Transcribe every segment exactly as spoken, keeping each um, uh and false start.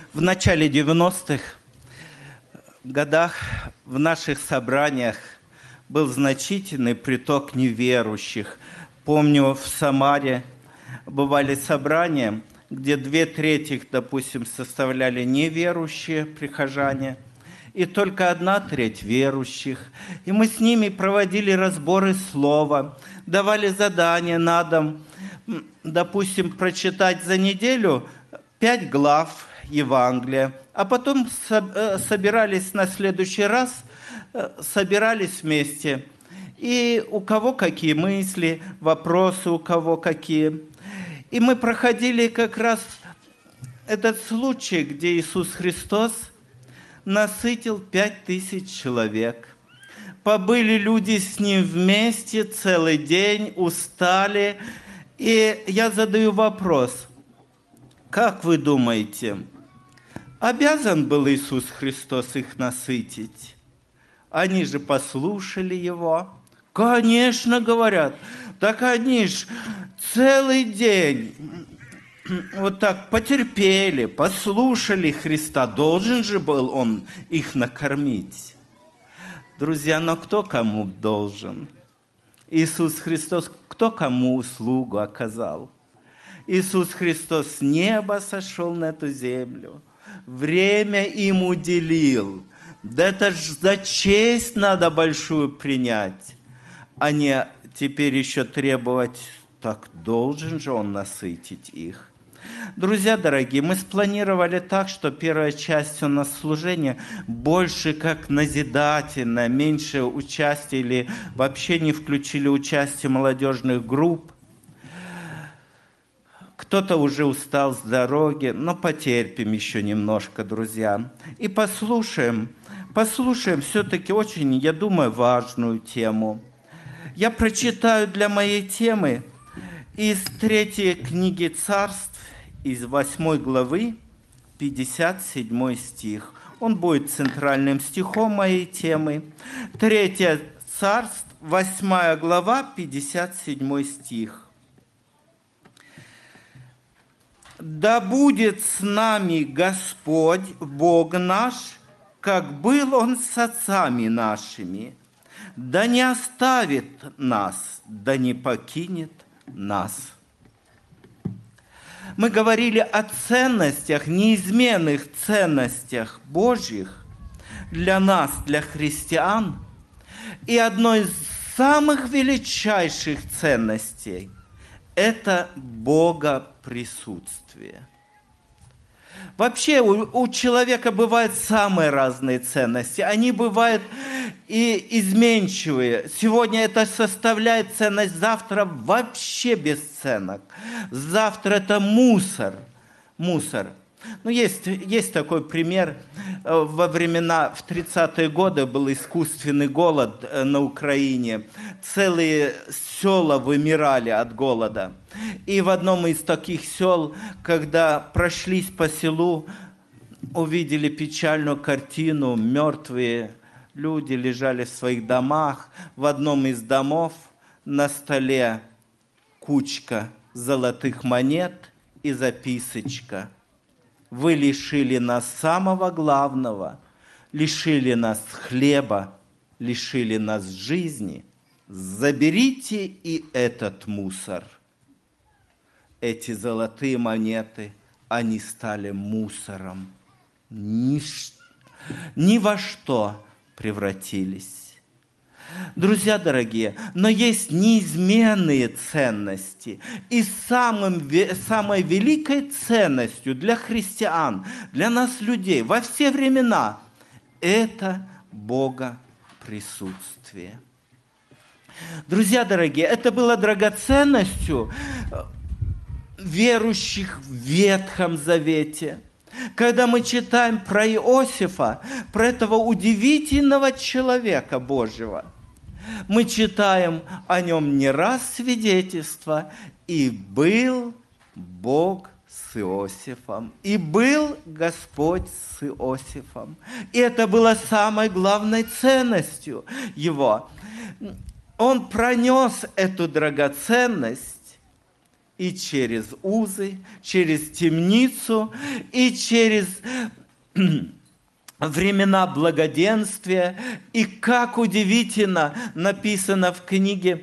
В начале девяностых годах в наших собраниях был значительный приток неверующих. Помню, в Самаре бывали собрания, где две трети, допустим, составляли неверующие прихожане, и только одна треть верующих. И мы с ними проводили разборы слова, давали задания на дом, допустим, прочитать за неделю пять глав Евангелия, а потом собирались на следующий раз, собирались вместе. И у кого какие мысли, вопросы у кого какие. И мы проходили как раз этот случай, где Иисус Христос насытил пять тысяч человек. Побыли люди с Ним вместе целый день, устали. И я задаю вопрос, как вы думаете, обязан был Иисус Христос их насытить? Они же послушали Его. Конечно, говорят, так они ж целый день вот так потерпели, послушали Христа. Должен же был Он их накормить. Друзья, но кто кому должен? Иисус Христос, кто кому услугу оказал? Иисус Христос с неба сошел на эту землю, время им уделил. Да это ж за честь надо большую принять, а не теперь еще требовать, так должен же Он насытить их. Друзья дорогие, мы спланировали так, что первая часть у нас служения больше как назидательная, меньше участия или вообще не включили участие молодежных групп. Кто-то уже устал с дороги, но потерпим еще немножко, друзья. И послушаем, послушаем все-таки очень, я думаю, важную тему. Я прочитаю для моей темы из третьей книги Царств, из восьмой главы, пятьдесят седьмой стих. Он будет центральным стихом моей темы. Третье Царств, восьмая глава, пятьдесят седьмой стих. «Да будет с нами Господь, Бог наш, как был Он с отцами нашими, да не оставит нас, да не покинет нас». Мы говорили о ценностях, неизменных ценностях Божьих для нас, для христиан. И одной из самых величайших ценностей – это Богоприсутствие. Вообще у, у человека бывают самые разные ценности. Они бывают и изменчивые. Сегодня это составляет ценность, завтра вообще бесценок. Завтра это мусор. Мусор. Ну, есть, есть такой пример. Во времена, в тридцатые годы был искусственный голод на Украине. Целые села вымирали от голода. И в одном из таких сел, когда прошлись по селу, увидели печальную картину. Мертвые люди лежали в своих домах. В одном из домов на столе кучка золотых монет и записочка. Вы лишили нас самого главного, лишили нас хлеба, лишили нас жизни. Заберите и этот мусор. Эти золотые монеты, они стали мусором. Ни, ни во что превратились. Друзья дорогие, но есть неизменные ценности. И самым, самой великой ценностью для христиан, для нас, людей, во все времена, это Богоприсутствие. Друзья дорогие, это было драгоценностью верующих в Ветхом Завете. Когда мы читаем про Иосифа, про этого удивительного человека Божьего, мы читаем о нем не раз свидетельство, и был Бог с Иосифом, и был Господь с Иосифом. И это было самой главной ценностью его. Он пронес эту драгоценность и через узы, через темницу, и через времена благоденствия. И как удивительно написано в книге,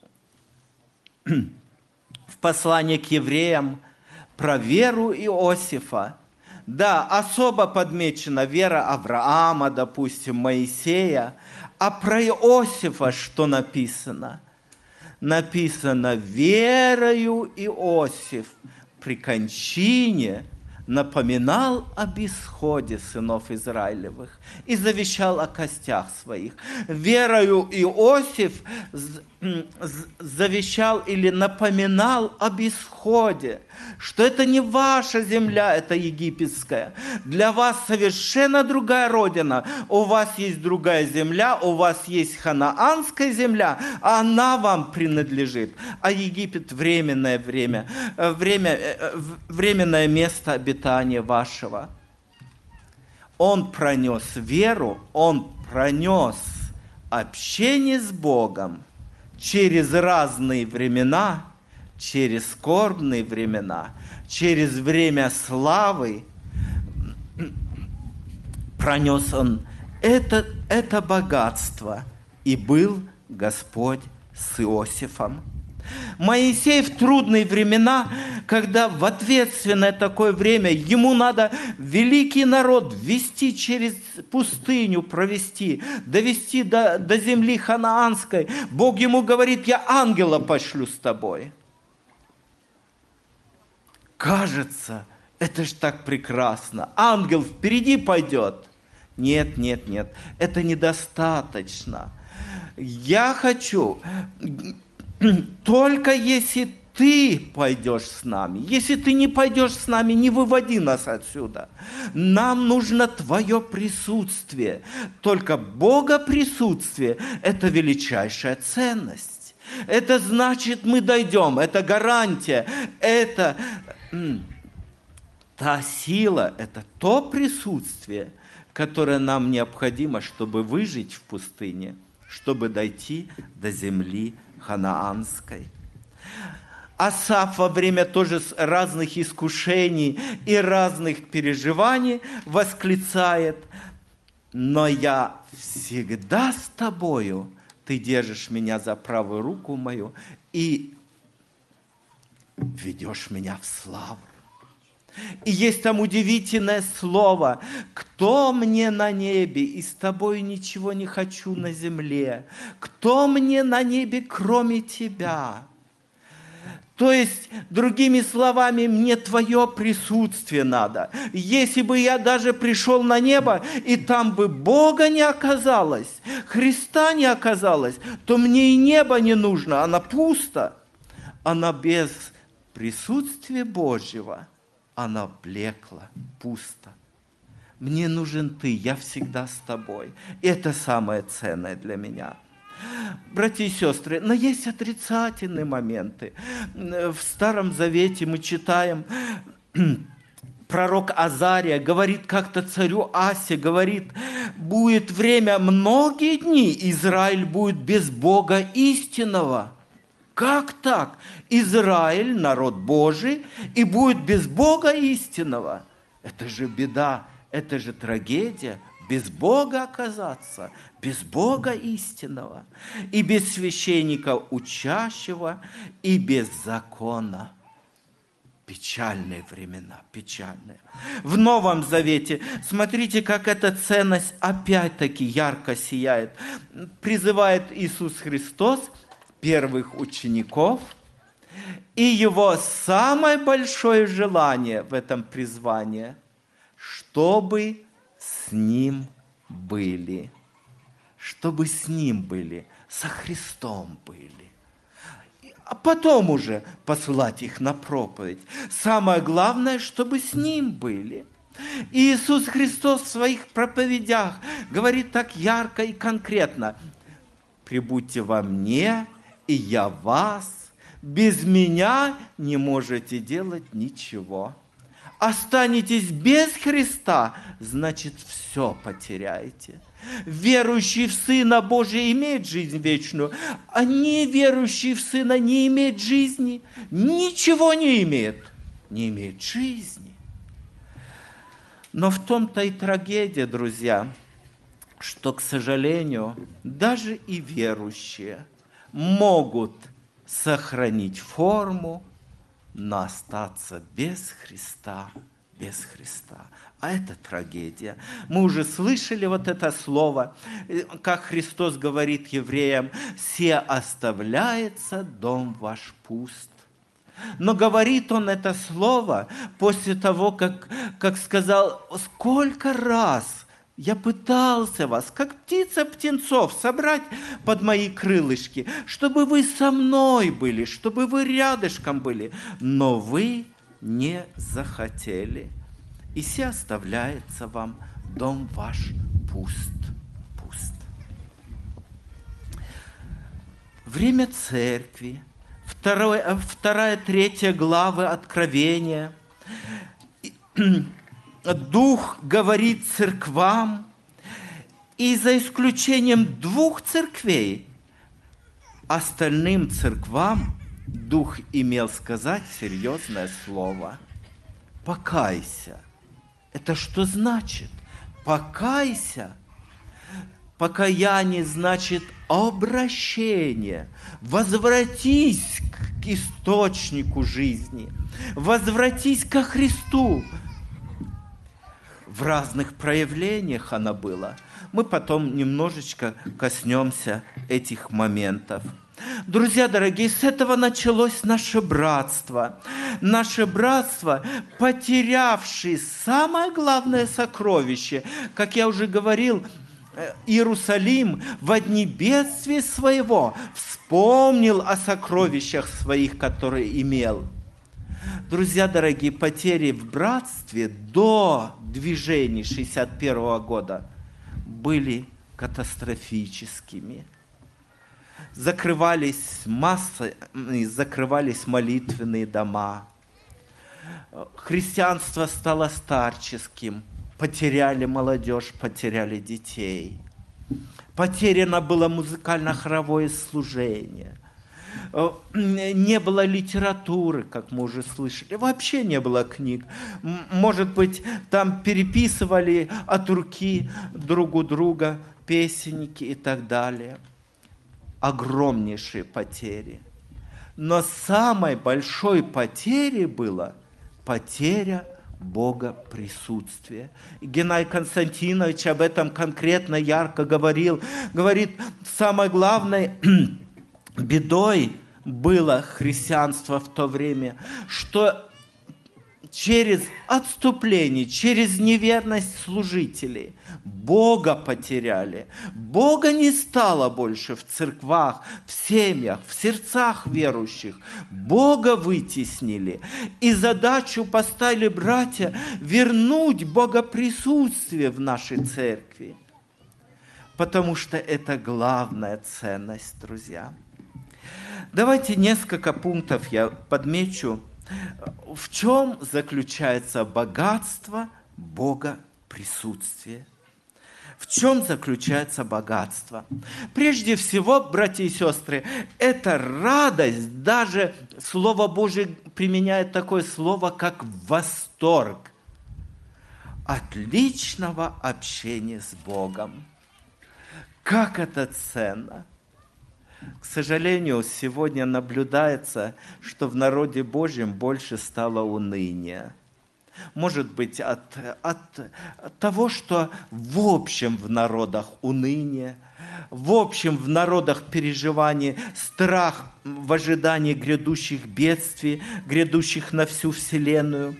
в послании к евреям, про веру Иосифа. Да, особо подмечена вера Авраама, допустим, Моисея. А про Иосифа что написано? Написано: верою Иосиф при кончине напоминал об исходе сынов Израилевых и завещал о костях своих. Верою Иосиф завещал или напоминал об исходе, что это не ваша земля, это египетская. Для вас совершенно другая родина. У вас есть другая земля, у вас есть ханаанская земля, а она вам принадлежит. А Египет – временное время, время, временное место обитания вашего. Он пронес веру, он пронес общение с Богом через разные времена, через скорбные времена, через время славы. Пронес он это, это богатство, и был Господь с Иосифом. Моисей в трудные времена, когда в ответственное такое время ему надо великий народ ввести через пустыню, провести, довести до, до земли ханаанской, Бог ему говорит: я ангела пошлю с тобой. Кажется, это ж так прекрасно. Ангел впереди пойдет. Нет, нет, нет, это недостаточно. Я хочу... Только если ты пойдешь с нами. Если ты не пойдешь с нами, не выводи нас отсюда. Нам нужно твое присутствие. Только Бога присутствие – это величайшая ценность. Это значит, мы дойдем. Это гарантия. Это та сила, это то присутствие, которое нам необходимо, чтобы выжить в пустыне, чтобы дойти до земли ханаанской. Асаф во время тоже разных искушений и разных переживаний восклицает: «Но я всегда с тобою, ты держишь меня за правую руку мою и ведешь меня в славу». И есть там удивительное слово: «Кто мне на небе, и с тобой ничего не хочу на земле? Кто мне на небе, кроме тебя?» То есть, другими словами, мне твое присутствие надо. Если бы я даже пришел на небо, и там бы Бога не оказалось, Христа не оказалось, то мне и небо не нужно, оно пусто. Оно без присутствия Божьего, оно блекло, пусто. Мне нужен ты, я всегда с тобой. И это самое ценное для меня. Братья и сестры, но есть отрицательные моменты. В Старом Завете мы читаем, пророк Азария говорит как-то царю Асе, говорит: будет время, многие дни Израиль будет без Бога истинного. Как так? Израиль, народ Божий, и будет без Бога истинного. Это же беда, это же трагедия. Без Бога оказаться, без Бога истинного, и без священника учащего, и без закона. Печальные времена, печальные. В Новом Завете, смотрите, как эта ценность опять-таки ярко сияет. Призывает Иисус Христос первых учеников, и его самое большое желание в этом призвании, чтобы с ним были, чтобы с ним были, со Христом были. А потом уже посылать их на проповедь. Самое главное, чтобы с ним были. И Иисус Христос в своих проповедях говорит так ярко и конкретно: «Прибудьте во мне, и я в вас. Без меня не можете делать ничего». Останетесь без Христа, значит, все потеряете. Верующий в Сына Божия имеет жизнь вечную, а неверующий в Сына не имеет жизни, ничего не имеет, не имеет жизни. Но в том-то и трагедия, друзья, что, к сожалению, даже и верующие могут сохранить форму, но остаться без Христа, без Христа. А это трагедия. Мы уже слышали вот это слово, как Христос говорит евреям: «Се оставляется дом ваш пуст». Но говорит он это слово после того, как, как сказал: «Сколько раз я пытался вас, как птица птенцов, собрать под мои крылышки, чтобы вы со мной были, чтобы вы рядышком были, но вы не захотели. И се оставляется вам дом ваш пуст, пуст». Время церкви, второе, вторая, третья главы Откровения. Дух говорит церквам, и за исключением двух церквей, остальным церквам Дух имел сказать серьезное слово: покайся. Это что значит? Покайся. Покаяние значит обращение. Возвратись к источнику жизни. Возвратись ко Христу. В разных проявлениях она была. Мы потом немножечко коснемся этих моментов. Друзья дорогие, с этого началось наше братство. Наше братство, потерявшее самое главное сокровище, как я уже говорил, Иерусалим во дни бедствия своего вспомнил о сокровищах своих, которые имел. Друзья дорогие, потери в братстве до движений шестьдесят первого года были катастрофическими. Закрывались массы, закрывались молитвенные дома. Христианство стало старческим. Потеряли молодежь, потеряли детей. Потеряно было музыкально-хоровое служение. Не было литературы, как мы уже слышали. Вообще не было книг. Может быть, там переписывали от руки друг у друга песенники и так далее. Огромнейшие потери. Но самой большой потерей была потеря Бога присутствия. Геннадий Константинович об этом конкретно ярко говорил. Говорит, самой главной бедой было христианство в то время, что через отступление, через неверность служителей Бога потеряли. Бога не стало больше в церквах, в семьях, в сердцах верующих. Бога вытеснили. И задачу поставили братья вернуть богоприсутствие в нашей церкви. Потому что это главная ценность, друзья. Давайте несколько пунктов я подмечу. В чем заключается богатство Бога присутствия? В чем заключается богатство? Прежде всего, братья и сестры, это радость. Даже Слово Божие применяет такое слово, как восторг от личного общения с Богом. Как это ценно! К сожалению, сегодня наблюдается, что в народе Божьем больше стало уныния. Может быть, от, от, от того, что в общем в народах уныние, в общем в народах переживание, страх в ожидании грядущих бедствий, грядущих на всю вселенную.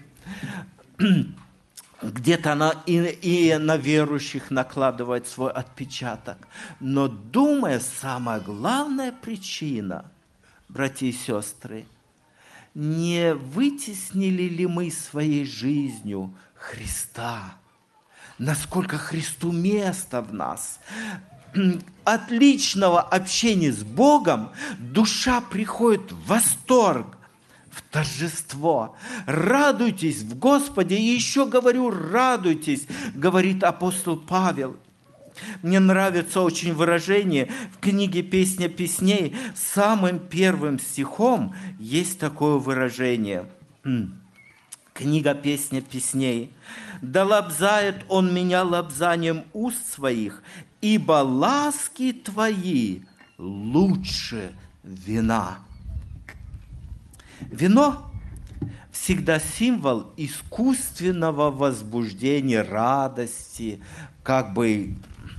Где-то она и, и на верующих накладывает свой отпечаток. Но думая, самая главная причина, братья и сестры, не вытеснили ли мы своей жизнью Христа? Насколько Христу место в нас? От личного общения с Богом душа приходит в восторг, в торжество. Радуйтесь в Господе, и еще говорю, радуйтесь, говорит апостол Павел. Мне нравится очень выражение в книге «Песня песней». Самым первым стихом есть такое выражение. Книга «Песня песней». «Да лобзает он меня лобзанием уст своих, ибо ласки твои лучше вина». Вино всегда символ искусственного возбуждения, радости, как бы...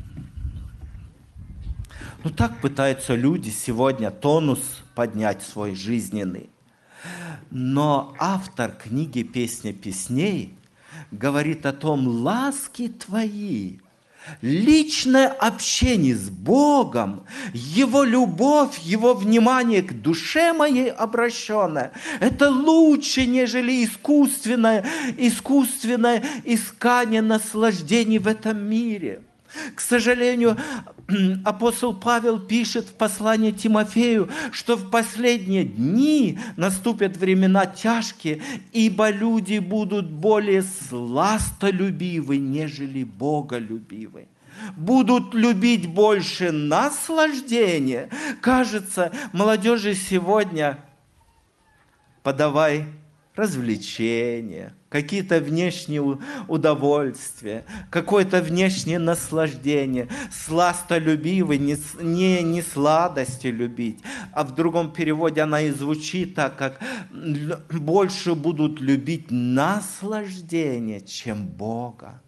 Ну, так пытаются люди сегодня тонус поднять свой жизненный. Но автор книги «Песня песней» говорит о том, ласки твои, личное общение с Богом, Его любовь, Его внимание к душе моей обращенное, это лучше, нежели искусственное, искусственное искание наслаждений в этом мире. К сожалению, апостол Павел пишет в послании Тимофею, что в последние дни наступят времена тяжкие, ибо люди будут более сластолюбивы, нежели боголюбивы. Будут любить больше наслаждения. Кажется, молодежи сегодня подавай развлечения, какие-то внешние удовольствия, какое-то внешнее наслаждение, сластолюбивый, не, не, не сладости любить, а в другом переводе она и звучит так, как больше будут любить наслаждение, чем Бога,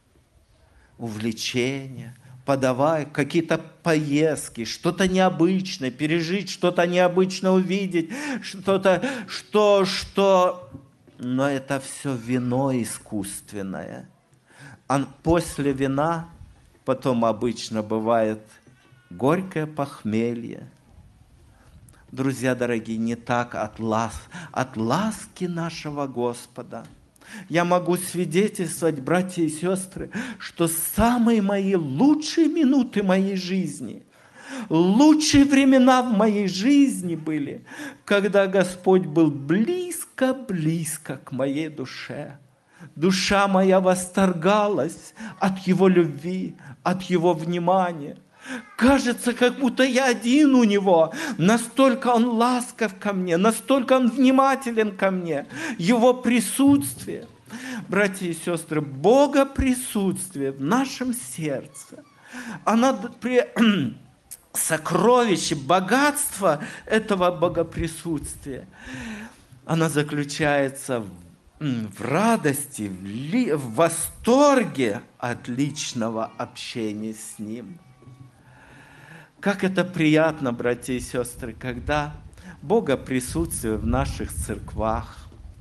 увлечения. Подавай какие-то поездки, что-то необычное, пережить что-то необычное, увидеть что-то, что, что... Но это все вино искусственное. А после вина потом обычно бывает горькое похмелье. Друзья дорогие, не так от, лас... от ласки нашего Господа. Я могу свидетельствовать, братья и сестры, что самые мои лучшие минуты моей жизни, лучшие времена в моей жизни были, когда Господь был близко-близко к моей душе. Душа моя восторгалась от Его любви, от Его внимания. Кажется, как будто я один у Него. Настолько Он ласков ко мне, настолько Он внимателен ко мне. Его присутствие, братья и сестры, Бога присутствие в нашем сердце, оно при... сокровище, богатство этого богоприсутствия, оно заключается в в радости, в, ли... в восторге от личного общения с Ним. Как это приятно, братья и сестры, когда Бога присутствие в наших церквах.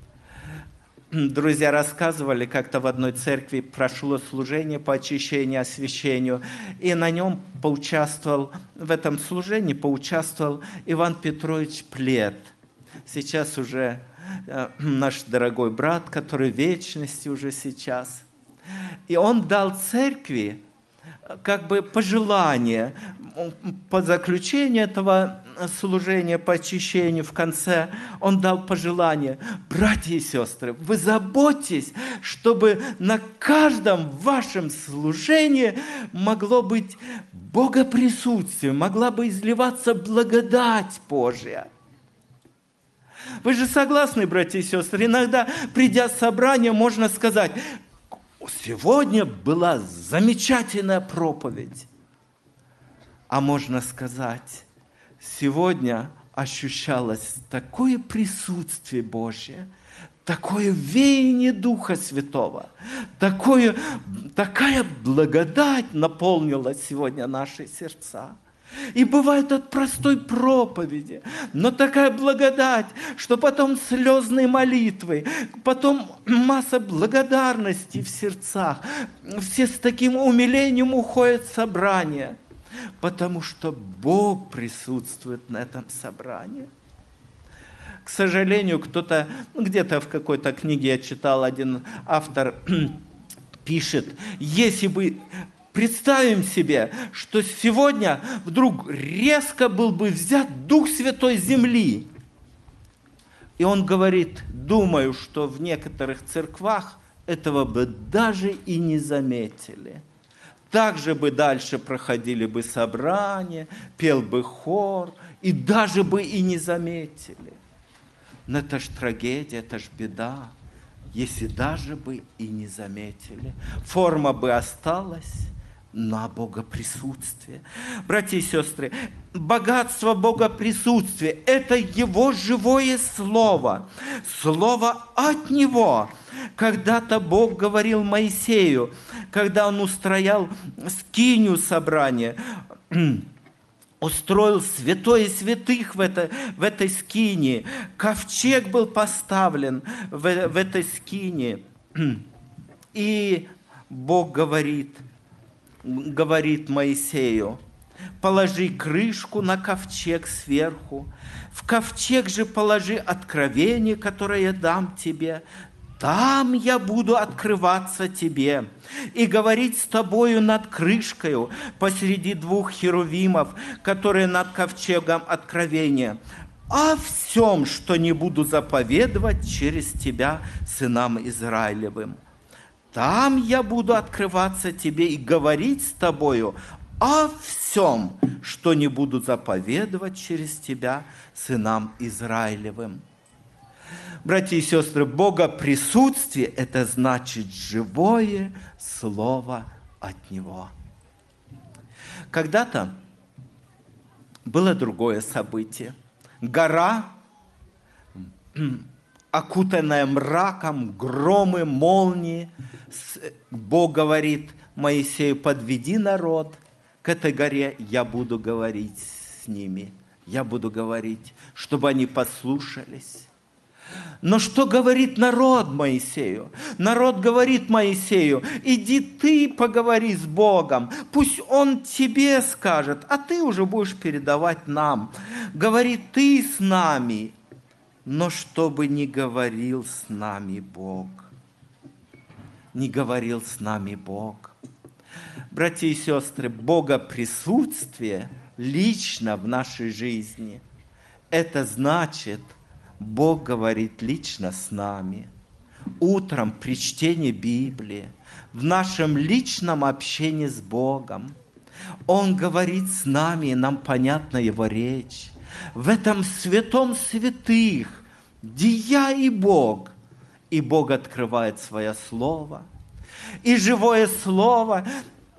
Друзья рассказывали, как-то в одной церкви прошло служение по очищению, освящению, и на нем поучаствовал, в этом служении поучаствовал Иван Петрович Плет. Сейчас уже э, наш дорогой брат, который в вечности уже сейчас. И он дал церкви как бы пожелание по заключению этого служения, по очищению в конце, он дал пожелание: братья и сестры, вы заботьтесь, чтобы на каждом вашем служении могло быть богоприсутствие, могла бы изливаться благодать Божья. Вы же согласны, братья и сестры, иногда, придя в собрание, можно сказать: сегодня была замечательная проповедь. А можно сказать: сегодня ощущалось такое присутствие Божье, такое веяние Духа Святого, такое, такая благодать наполнила сегодня наши сердца. И бывает от простой проповеди, но такая благодать, что потом слезные молитвы, потом масса благодарности в сердцах. Все с таким умилением уходят в собрание, потому что Бог присутствует на этом собрании. К сожалению, кто-то, где-то в какой-то книге я читал, один автор пишет: если бы... Представим себе, что сегодня вдруг резко был бы взят Дух Святой земли. И он говорит, думаю, что в некоторых церквах этого бы даже и не заметили. Также бы дальше проходили бы собрания, пел бы хор, и даже бы и не заметили. Но это ж трагедия, это ж беда, если даже бы и не заметили. Форма бы осталась, но Богоприсутствие. Братья и сестры, богатство Богоприсутствия – это Его живое Слово, Слово от Него. Когда-то Бог говорил Моисею, когда Он устроял скинию собрания, устроил святое святых в, это, в этой скинии. Ковчег был поставлен в, в этой скинии. И Бог говорит, говорит Моисею, положи крышку на ковчег сверху, в ковчег же положи откровение, которое я дам тебе, там я буду открываться тебе и говорить с тобою над крышкою посреди двух херувимов, которые над ковчегом откровения, о всем, что не буду заповедовать через тебя сынам Израилевым. Там я буду открываться тебе и говорить с тобою о всем, что не буду заповедовать через тебя сынам Израилевым. Братья и сестры, Богоприсутствие – это значит живое слово от Него. Когда-то было другое событие. Гора, окутанная мраком, громы, молнии. Бог говорит Моисею, подведи народ к этой горе, я буду говорить с ними. Я буду говорить, чтобы они послушались. Но что говорит народ Моисею? Народ говорит Моисею, иди ты поговори с Богом, пусть Он тебе скажет, а ты уже будешь передавать нам. Говори ты с нами, но чтобы не говорил с нами Бог. Не говорил с нами Бог. Братья и сестры, Богоприсутствие лично в нашей жизни, это значит, Бог говорит лично с нами. Утром при чтении Библии, в нашем личном общении с Богом. Он говорит с нами, и нам понятна Его речь. В этом святом святых, где я и Бог. И Бог открывает Свое Слово. И живое Слово,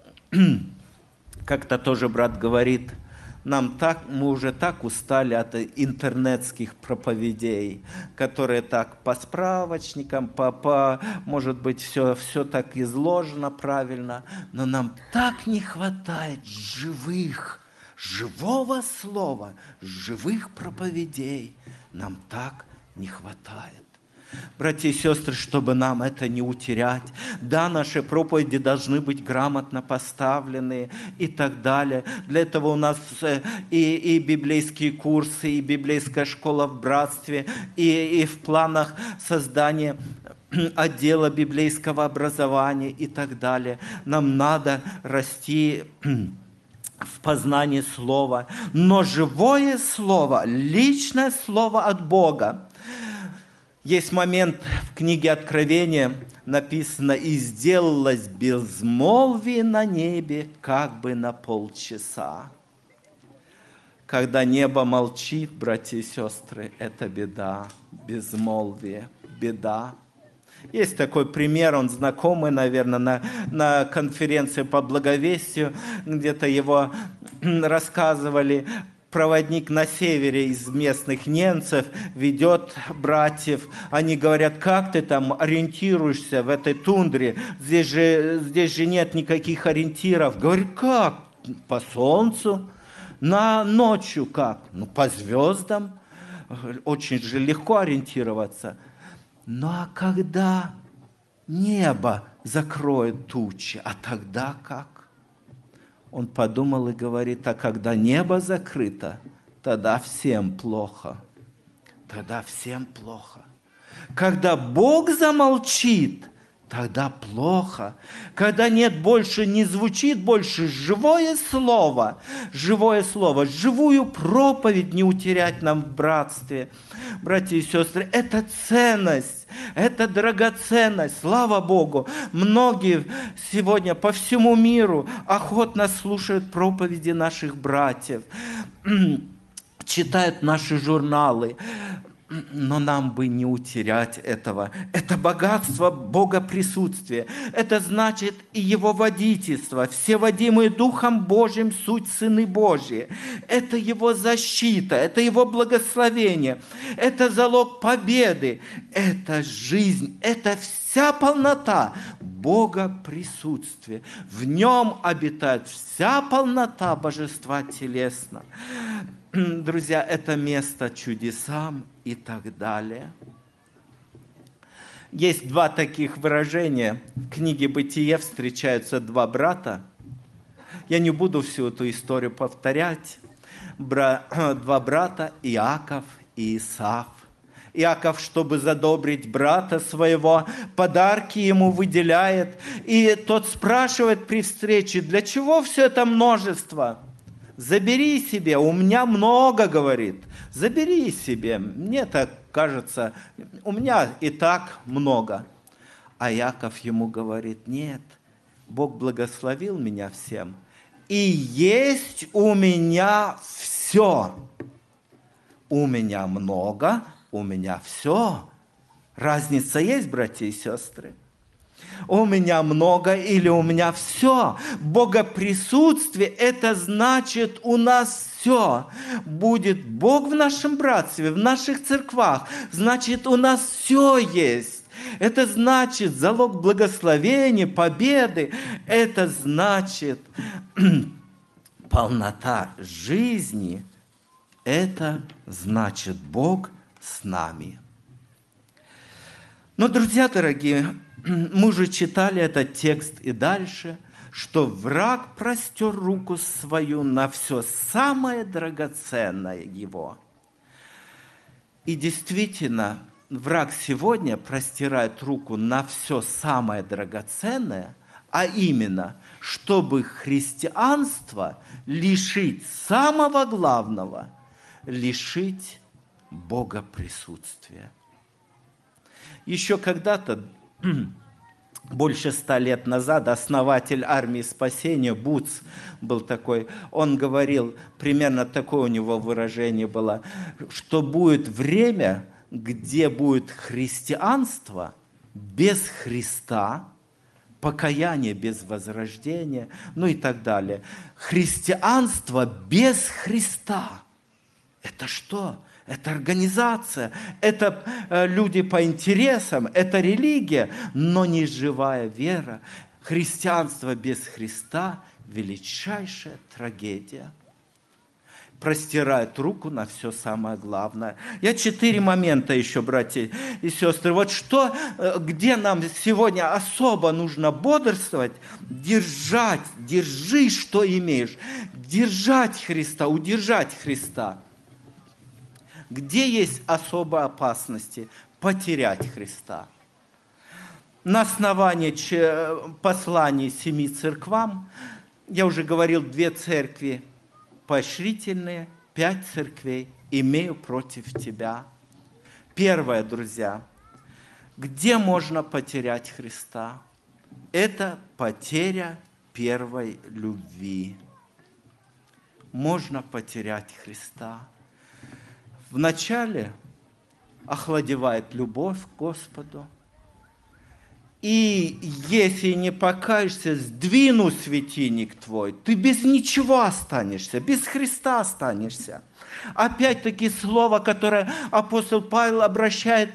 как-то тоже брат говорит, Нам так, мы уже так устали от интернетских проповедей, которые так по справочникам, по, по может быть, все, все так изложено правильно, но нам так не хватает живых, живого слова, живых проповедей. Нам так не хватает. Братья и сестры, чтобы нам это не утерять, да, наши проповеди должны быть грамотно поставлены и так далее. Для этого у нас и, и библейские курсы, и библейская школа в братстве, и, и в планах создания отдела библейского образования и так далее. Нам надо расти в познании Слова, но живое Слово, личное Слово от Бога. Есть момент в книге Откровения, написано, «И сделалось безмолвие на небе, как бы на полчаса». Когда небо молчит, братья и сестры, это беда, безмолвие, беда. Есть такой пример, он знакомый, наверное, на, на конференции по благовестию, где-то его рассказывали. Проводник на севере из местных немцев ведет братьев. Они говорят, как ты там ориентируешься в этой тундре? Здесь же, здесь же нет никаких ориентиров. Говорит, как? По солнцу. На ночью как? Ну, по звездам. Очень же легко ориентироваться. Ну, а когда небо закроет тучи, а тогда как? Он подумал и говорит, а когда небо закрыто, тогда всем плохо. Тогда всем плохо. Когда Бог замолчит, тогда плохо. Когда нет больше, не звучит больше живое слово, живое слово, живую проповедь не утерять нам в братстве. Братья и сестры, это ценность, это драгоценность. Слава Богу, многие сегодня по всему миру охотно слушают проповеди наших братьев, читают наши журналы. Но нам бы не утерять этого. Это богатство Бога присутствия. Это значит и Его водительство. Все водимые Духом Божьим суть сыны Божьи. Это Его защита, это Его благословение. Это залог победы. Это жизнь, это вся полнота Бога присутствия. В Нем обитает вся полнота Божества телесно. Друзья, это место чудесам и так далее. Есть два таких выражения. В книге «Бытие» встречаются два брата. Я не буду всю эту историю повторять. Бра... Два брата, Иаков и Исав. Иаков, чтобы задобрить брата своего, подарки ему выделяет. И тот спрашивает при встрече, для чего все это множество? Забери себе, у меня много, говорит. Забери себе, мне так кажется, у меня и так много. А Иаков ему говорит, нет, Бог благословил меня всем, и есть у меня все. У меня много, у меня все. Разница есть, братья и сестры? У меня много или у меня все. Богоприсутствие – это значит, у нас все. Будет Бог в нашем братстве, в наших церквах, значит, у нас все есть. Это значит залог благословения, победы. Это значит полнота жизни. Это значит Бог с нами. Но, друзья дорогие, мы уже читали этот текст и дальше, что враг простер руку свою на все самое драгоценное его. И действительно, враг сегодня простирает руку на все самое драгоценное, а именно, чтобы христианство лишить самого главного, лишить Бога присутствия. Еще когда-то, больше ста лет назад, основатель армии спасения Буц был такой, он говорил, примерно такое у него выражение было, что будет время, где будет христианство без Христа, покаяние без возрождения, ну и так далее. Христианство без Христа. Это что? Это организация, это э, люди по интересам, это религия, но не живая вера. Христианство без Христа – величайшая трагедия. Простирает руку на все самое главное. Я четыре момента еще, братья и сестры. Вот что, где нам сегодня особо нужно бодрствовать, держать, держи, что имеешь. Держать Христа, удержать Христа. Где есть особые опасности? Потерять Христа. На основании посланий семи церквам, я уже говорил, две церкви поощрительные, пять церквей имею против тебя. Первое, друзья, где можно потерять Христа? Это потеря первой любви. Можно потерять Христа. Вначале охладевает любовь к Господу. И если не покаешься, сдвину светильник твой, ты без ничего останешься, без Христа останешься. Опять-таки слово, которое апостол Павел обращает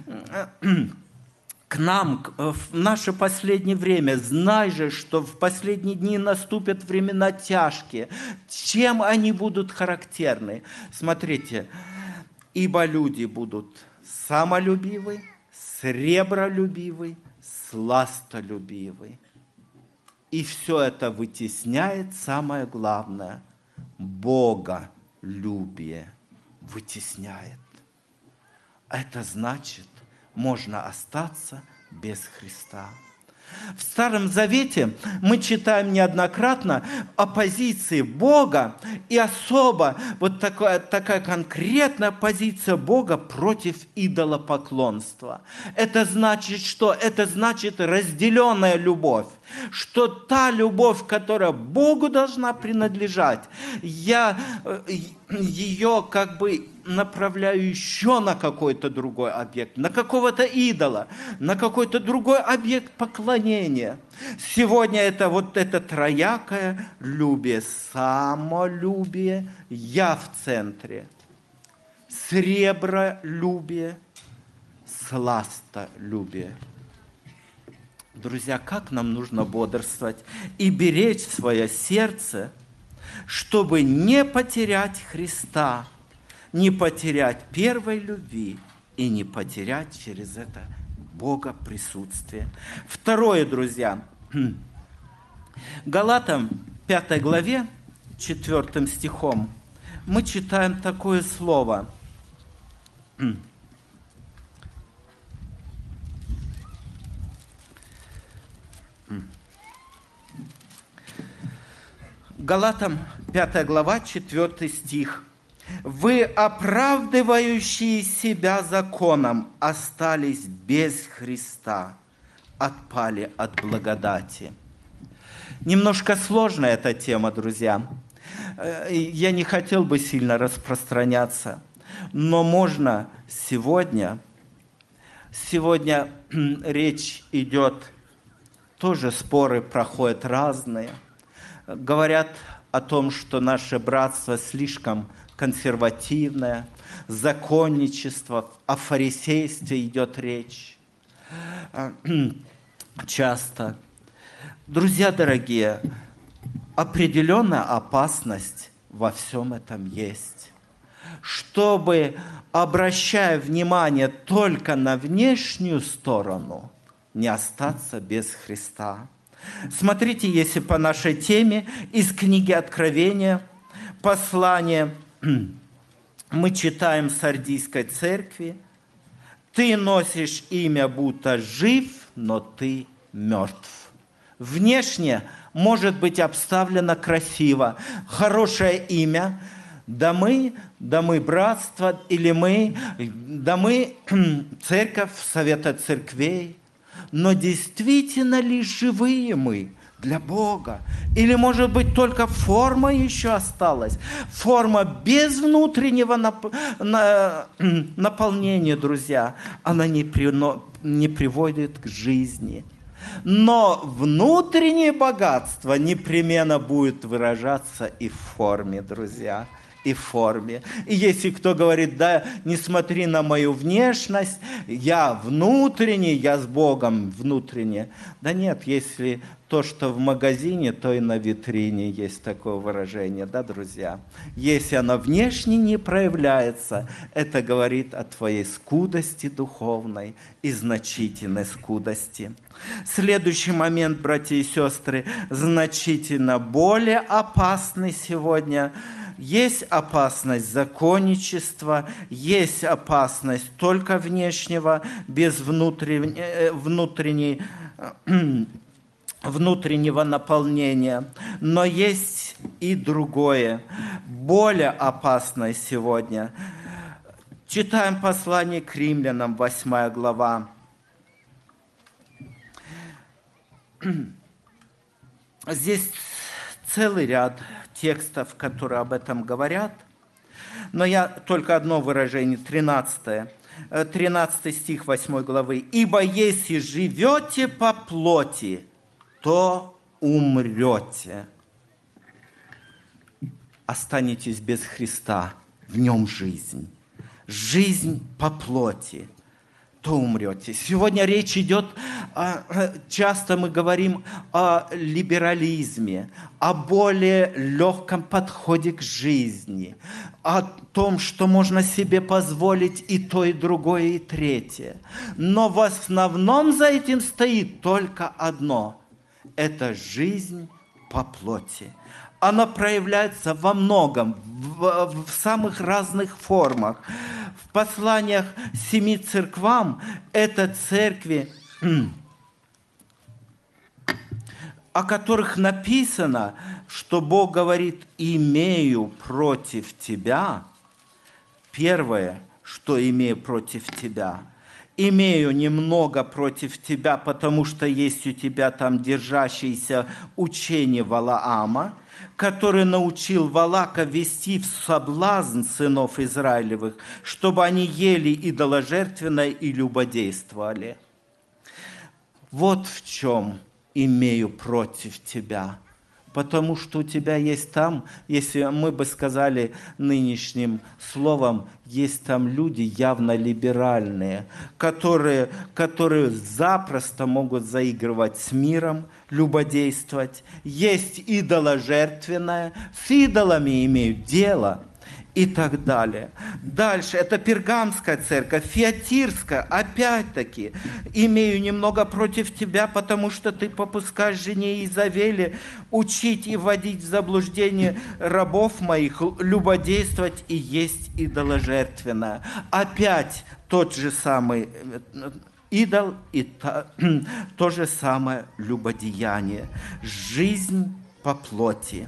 к нам в наше последнее время. Знай же, что в последние дни наступят времена тяжкие. Чем они будут характерны? Смотрите, ибо люди будут самолюбивы, сребролюбивы, сластолюбивы. И все это вытесняет самое главное – боголюбие вытесняет. Это значит, можно остаться без Христа. В Старом Завете мы читаем неоднократно о позиции Бога и особо вот такая, такая конкретная позиция Бога против идолопоклонства. Это значит что? Это значит разделенная любовь. Что та любовь, которая Богу должна принадлежать, я ее как бы направляю еще на какой-то другой объект, на какого-то идола, на какой-то другой объект поклонения. Сегодня это вот это троякое любие, самолюбие, я в центре, сребролюбие, сластолюбие. Друзья, как нам нужно бодрствовать и беречь свое сердце, чтобы не потерять Христа, не потерять первой любви и не потерять через это Бога присутствие. Второе, друзья, Галатам пятой главе, четвёртым стихом, мы читаем такое слово. Галатам пятая глава, четвёртый стих. «Вы, оправдывающие себя законом, остались без Христа, отпали от благодати». Немножко сложная эта тема, друзья. Я не хотел бы сильно распространяться, но можно сегодня, сегодня речь идет, тоже споры проходят разные. Говорят о том, что наше братство слишком консервативное, законничество, о фарисействе идет речь. Часто. Друзья дорогие, определенная опасность во всем этом есть. Чтобы, обращая внимание только на внешнюю сторону, не остаться без Христа. Смотрите, если по нашей теме из книги Откровения, послание мы читаем Сардийской церкви: «Ты носишь имя, будто жив, но ты мертв». Внешне может быть обставлено красиво, хорошее имя, да мы, да мы братство, или мы, да мы церковь, совета церквей. Но действительно ли живые мы для Бога? Или, может быть, только форма еще осталась? Форма без внутреннего нап- на- наполнения, друзья, она не, при- не приводит к жизни. Но внутреннее богатство непременно будет выражаться и в форме, друзья. И в форме. И если кто говорит: да, не смотри на мою внешность, я внутренний, я с Богом внутренне. Да нет, если то, что в магазине, то и на витрине есть такое выражение, да, друзья? Если оно внешне не проявляется, это говорит о твоей скудости духовной и значительной скудости. Следующий момент, братья и сестры, значительно более опасный сегодня. Есть опасность законничества, есть опасность только внешнего, без внутренней, внутренней, внутреннего наполнения. Но есть и другое, более опасное сегодня. Читаем послание к римлянам, восьмая глава. Здесь целый ряд текстов, которые об этом говорят. Но я только одно выражение, тринадцатое. тринадцатый стих восьмой главы. «Ибо если живете по плоти, то умрете. Останетесь без Христа, в нем жизнь. Жизнь по плоти, то умрете». Сегодня речь идет, часто мы говорим о либерализме, о более легком подходе к жизни, о том, что можно себе позволить и то, и другое, и третье. Но в основном за этим стоит только одно – это жизнь по плоти. Она проявляется во многом, в, в самых разных формах. В посланиях семи церквам это церкви о которых написано, что Бог говорит: «Имею против тебя». Первое, что имею против тебя. Имею немного против тебя, потому что есть у тебя там держащееся учение Валаама, который научил Валака вести в соблазн сынов Израилевых, чтобы они ели идоложертвенное и любодействовали. Вот в чем имею против тебя. Потому что у тебя есть там, если мы бы сказали нынешним словом, есть там люди явно либеральные, которые, которые запросто могут заигрывать с миром, любодействовать. Есть идоложертвенное, с идолами имеют дело и так далее. Дальше, это Пергамская церковь, Фиатирская, опять-таки, имею немного против тебя, потому что ты попускаешь жене Изавеле учить и вводить в заблуждение рабов моих, любодействовать и есть идоложертвенное. Опять тот же самый идол и то, то же самое любодеяние. Жизнь по плоти.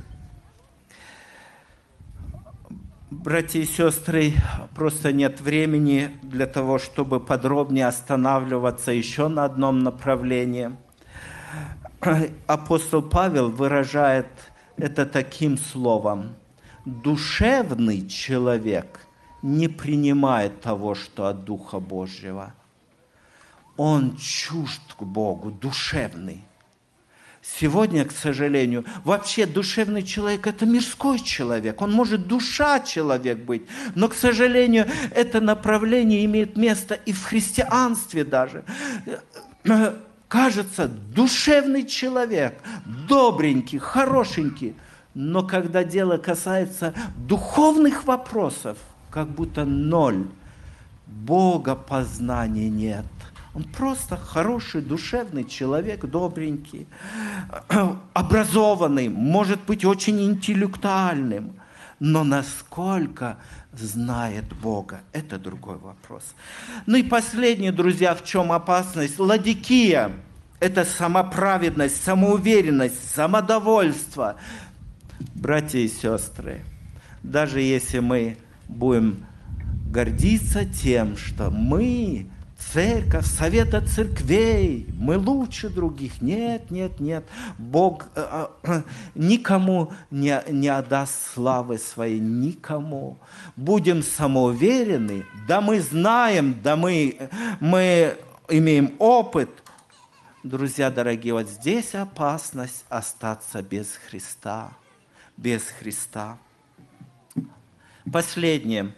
Братья и сестры, просто нет времени для того, чтобы подробнее останавливаться еще на одном направлении. Апостол Павел выражает это таким словом: душевный человек не принимает того, что от Духа Божьего. Он чужд к Богу, душевный. Сегодня, к сожалению, вообще душевный человек – это мирской человек. Он может душа человек быть, но, к сожалению, это направление имеет место и в христианстве даже. Кажется, душевный человек, добренький, хорошенький, но когда дело касается духовных вопросов, как будто ноль, Бога познания нет. Он просто хороший, душевный человек, добренький, образованный, может быть очень интеллектуальным. Но насколько знает Бога, это другой вопрос. Ну и последнее, друзья, в чем опасность? Ладикия – это самоправедность, самоуверенность, самодовольство. Братья и сестры, даже если мы будем гордиться тем, что мы церковь, совета церквей, мы лучше других. Нет, нет, нет. Бог э, э, никому не, не отдаст славы своей, никому. Будем самоуверены, да мы знаем, да мы, мы имеем опыт. Друзья дорогие, вот здесь опасность остаться без Христа. Без Христа. Последнее.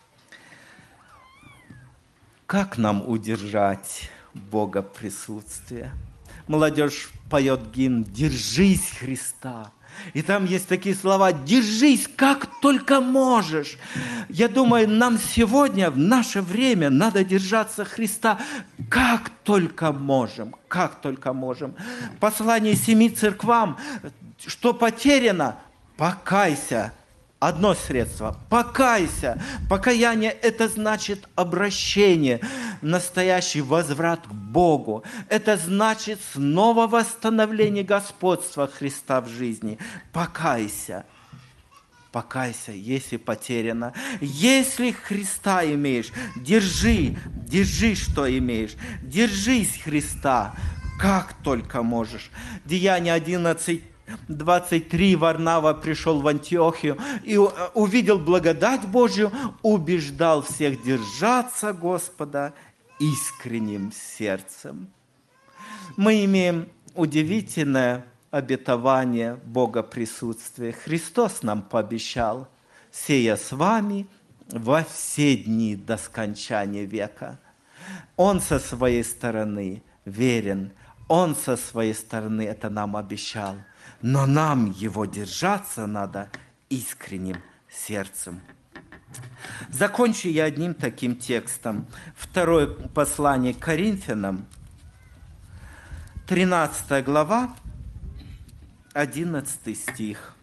Как нам удержать Бога присутствие? Молодежь поет гимн «Держись Христа». И там есть такие слова: «Держись, как только можешь». Я думаю, нам сегодня, в наше время, надо держаться Христа, как только можем, как только можем. Послание семи церквам, что потеряно, покайся. Одно средство – покайся. Покаяние – это значит обращение, настоящий возврат к Богу. Это значит снова восстановление господства Христа в жизни. Покайся. Покайся, если потеряно. Если Христа имеешь, держи, держи, что имеешь. Держись Христа, как только можешь. Деяния одиннадцать. двадцать три. Варнава пришел в Антиохию и увидел благодать Божью, убеждал всех держаться Господа искренним сердцем. Мы имеем удивительное обетование Бога присутствия. Христос нам пообещал: «Сея с вами во все дни до скончания века». Он со своей стороны верен, Он со своей стороны это нам обещал. Но нам его держаться надо искренним сердцем. Закончу я одним таким текстом. Второе послание к Коринфянам, тринадцатая глава, одиннадцатый стих.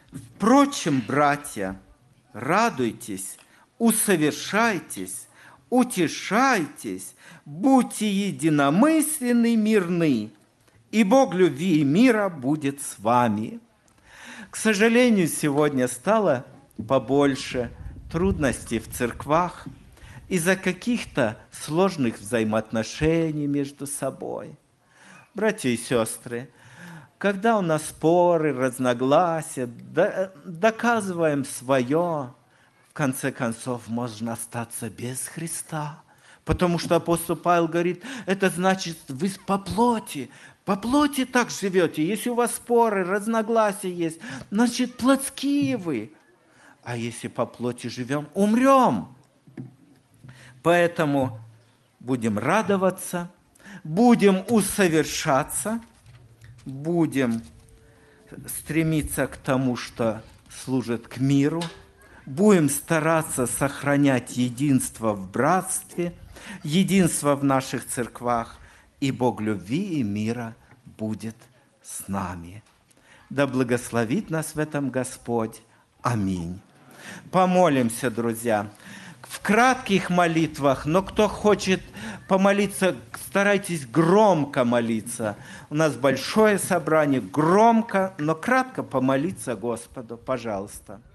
«Впрочем, братья, радуйтесь, усовершайтесь, утешайтесь, будьте единомысленны, мирны, и Бог любви и мира будет с вами. К сожалению, сегодня стало побольше трудностей в церквах из-за каких-то сложных взаимоотношений между собой. Братья и сестры, когда у нас споры, разногласия, доказываем свое, в конце концов можно остаться без Христа. Потому что апостол Павел говорит, это значит, вы по плоти, по плоти так живете. Если у вас споры, разногласия есть, значит, плотские вы. А если по плоти живем, умрем. Поэтому будем радоваться, будем усовершаться, будем стремиться к тому, что служит к миру, будем стараться сохранять единство в братстве, единство в наших церквах, и Бог любви и мира будет с нами. Да благословит нас в этом Господь. Аминь. Помолимся, друзья. В кратких молитвах, но кто хочет помолиться, старайтесь громко молиться. У нас большое собрание, громко, но кратко помолиться Господу, пожалуйста.